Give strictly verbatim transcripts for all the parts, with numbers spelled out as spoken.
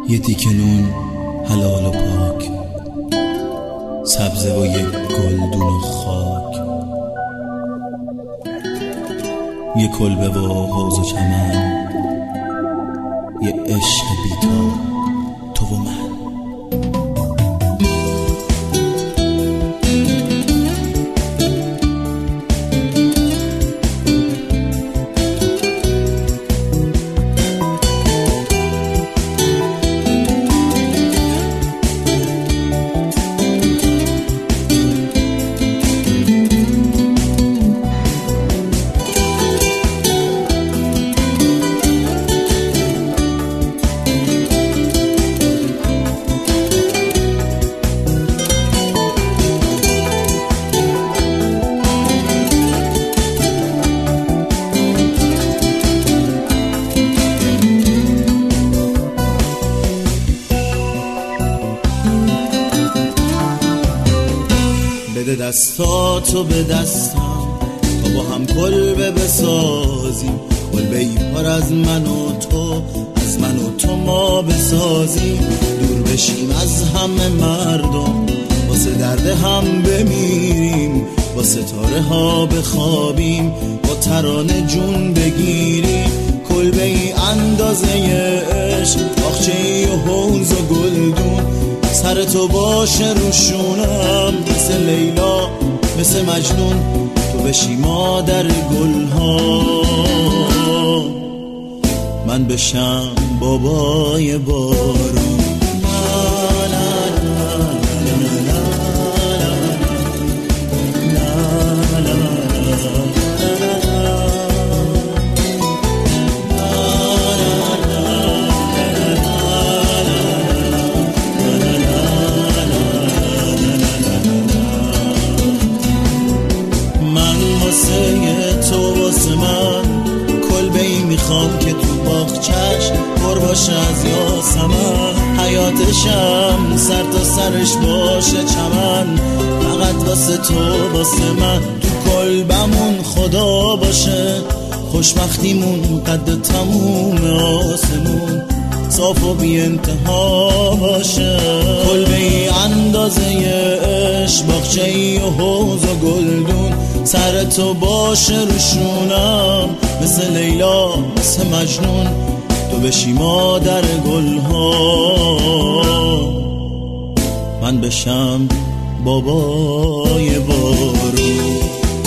یه تیکه نون حلال و پاک، سبزه و یک گلدون و خاک، یه کلبه و حوض و چمن، یه عشق بی‌تا تو و من. بده دستاتو به دستم تا با هم کلبه بسازیم، کلبه ای پر از من و تو، از من و تو ما بسازیم. دور بشیم از همه مردم، واسه درد هم بمیریم، با ستاره ها بخوابیم، با ترانه جون بگیریم. کلبه ای اندازه عشق، باغچه ای و حوض و گلدون، سر تو باشه روشونم، مثل لیلا مثل مجنون، تو بشی مادر گلها، من بشم بابای بارون. تو واسه من کلبه ای میخوام که تو باغچش پر باشه از یاسمن، حیاتشم سر تا سرش باشه چمن، فقط واسه تو واسه من. تو کلبمون خدا باشه، خوشبختیمون قد تموم آسمون، صاف و بی انتها باشه. کلبه ای اندازه عشق، باغچه ای و حوض و گلدون، سر تو باشه روشونم، مثل لیلا مثل مجنون، تو بشی مادر گلها، من بشم بابای بارون.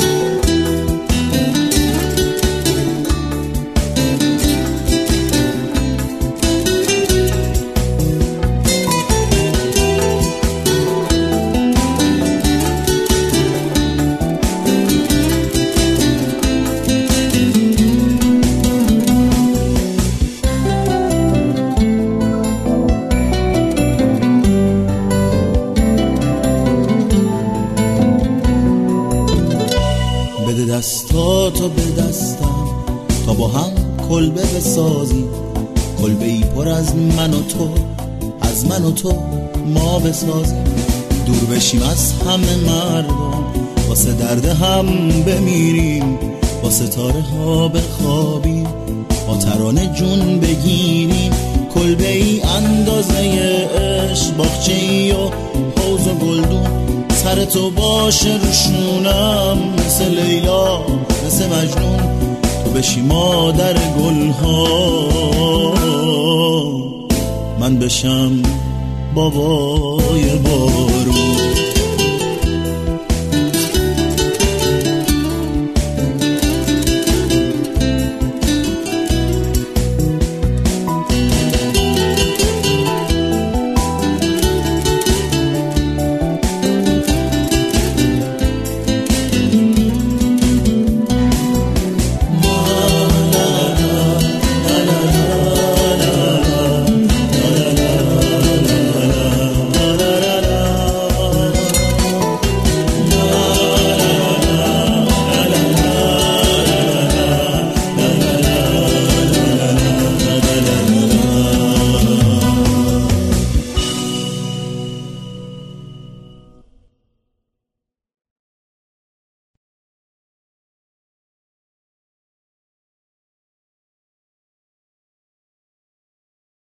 بده دستاتو به دستم تا با هم کلبه بسازیم، کلبه ای پر از من و تو، از من و تو ما بسازیم. دور بشیم از همه مردم، واسه درد هم بمیریم، با ستاره ها بخوابیم، با ترانه جون بگیریم. کلبه ای اندازه عشق، باغچه ای و حوض و گلدون، سر تو باشه روشونم، مثل لیلا مثل مجنون، تو بشی مادر گلها، من بشم بابای بار.